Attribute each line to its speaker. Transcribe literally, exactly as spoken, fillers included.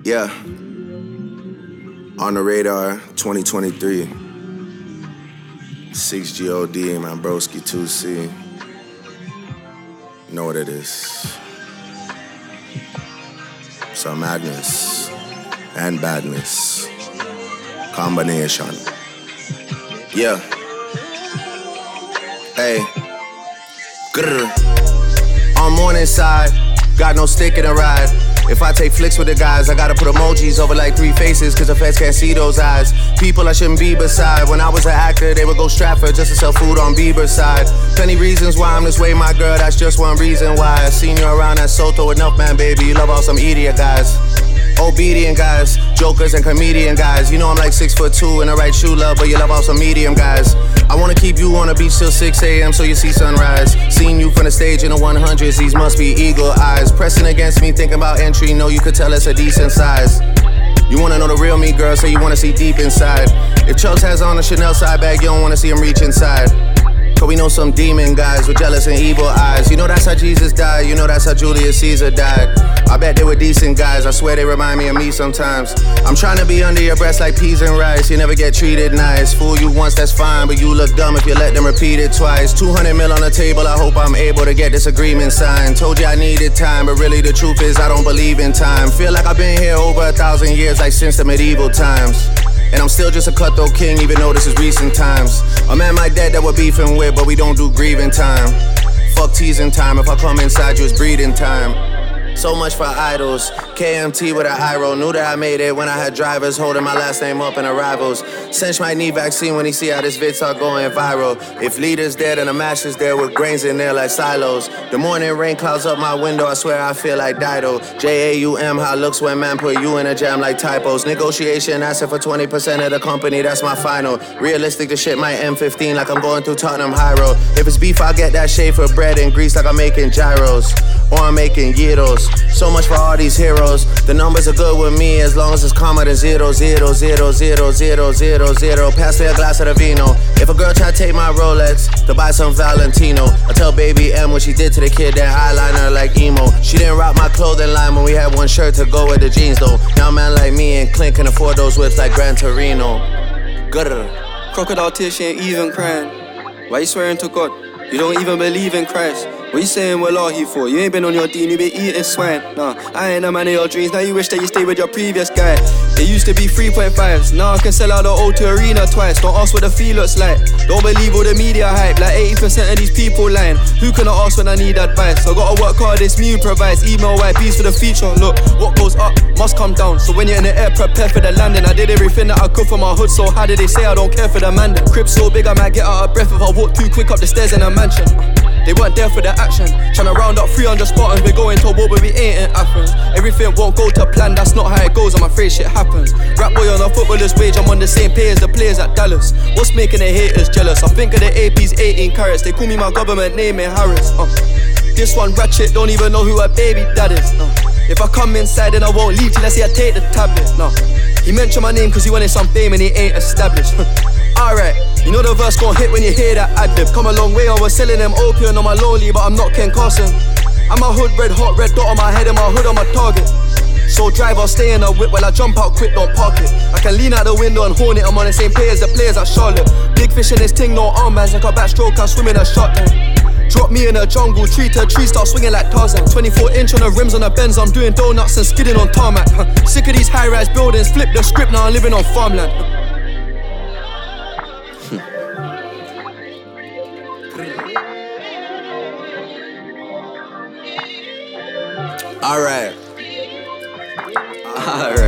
Speaker 1: Yeah. On the radar, twenty twenty-three. six G O D, man, broski two C. You know what it is. Some madness and badness. Combination. Yeah. Hey. Grr. On morning side, got no stick in the ride. If I take flicks with the guys, I gotta put emojis over like three faces, cause the feds can't see those eyes. People I shouldn't be beside. When I was an actor, they would go Stratford just to sell food on Bieber's side. Plenty reasons why I'm this way, my girl, that's just one reason why. I seen you around at Soto, enough man, baby. You love all some idiot guys. Obedient guys, jokers and comedian guys. You know I'm like six foot two in the right shoe, love, but you love all some medium guys. I wanna keep you on the beach till six a.m. so you see sunrise. Seen you from the stage in the one hundreds, these must be eagle eyes. Pressing against me, thinking about entry, know you could tell it's a decent size. You wanna know the real me, girl, so you wanna see deep inside. If Chubbs has on a Chanel side bag, you don't wanna see him reach inside. Cause we know some demon guys with jealous and evil eyes. You know that's how Jesus died, you know that's how Julius Caesar died. I bet they were decent guys, I swear they remind me of me sometimes. I'm trying to be under your breast like peas and rice. You never get treated nice. Fool you once, that's fine, but you look dumb if you let them repeat it twice. two hundred mil on the table, I hope I'm able to get this agreement signed. Told you I needed time, but really the truth is I don't believe in time. Feel like I've been here over a thousand years, like since the medieval times. And I'm still just a cutthroat king, even though this is recent times. A man my dad that we're beefing with, but we don't do grieving time. Fuck teasing time, if I come inside you, it's breeding time. So much for idols. K M T with an eye roll. Knew that I made it when I had drivers holding my last name up in arrivals. Sench might need vaccine when he see how this vid start going viral. If leaders dead and the masters there with grains in there like silos. The morning rain clouds up my window, I swear I feel like Dido. J A U M, how it looks when man put you in a jam like typos. Negotiation asking for twenty percent of the company, that's my final. Realistic, the shit might M fifteen like I'm going through Tottenham High Road. If it's beef, I'll get that shade for bread and grease like I'm making gyros. Or I'm making gyros. So much for all these heroes. The numbers are good with me as long as it's calmer than zero, zero, zero, zero, zero, zero, zero. Pass me a glass of the vino. If a girl try to take my Rolex to buy some Valentino, I tell baby M what she did to the kid, that eyeliner like emo. She didn't rock my clothing line when we had one shirt to go with the jeans though. Now a man like me and Clint can afford those whips like Gran Torino. Grr.
Speaker 2: Crocodile tears, she ain't even crying. Why you swearing to God? You don't even believe in Christ. What you saying, well, are he for? You ain't been on your dean, you been eating swine. Nah, I ain't a man of your dreams, now you wish that you stayed with your previous guy. They used to be three point fives, now I can sell out the O two Arena twice. Don't ask what the fee looks like, don't believe all the media hype. Like eighty percent of these people lying. Who can I ask when I need advice? I gotta work hard, this me provides. Email white piece for the feature. Look, what goes up must come down. So when you're in the air, prepare for the landing. I did everything that I could for my hood, so how did they say I don't care for the man? The crib so big I might get out of breath if I walk too quick up the stairs in a mansion. They weren't there for the action. Tryna round up three hundred Spartans. We're going to war but we ain't in Athens. Everything won't go to plan, that's not how it goes. I'm afraid shit happens. Rap boy on a footballer's wage, I'm on the same pay as the players at Dallas. What's making the haters jealous? I think of the A P's eighteen carats. They call me my government name in Harris. uh. This one ratchet, don't even know who her baby dad is. uh. If I come inside then I won't leave till I say I take the tablet. No. He mentioned my name cause he wanted some fame and he ain't established. Alright, you know the verse gon' hit when you hear that ad-lib. Come a long way, I was selling them opium on my lonely, but I'm not Ken Carson. I'm a hood red, hot red dot on my head and my hood on my target. So drive, I'll stay in a whip while I jump out quick, don't park it. I can lean out the window and horn it, I'm on the same pay as the players at Charlotte. Big fish in this ting, no armbands, like a backstroke, I'm swimming a shot then. Drop me in the jungle, tree to tree, start swinging like Tarzan. twenty-four inch on the rims on the Benz, I'm doing donuts and skidding on tarmac. Sick of these high-rise buildings, flip the script, now I'm living on farmland.
Speaker 1: Alright.
Speaker 2: Alright.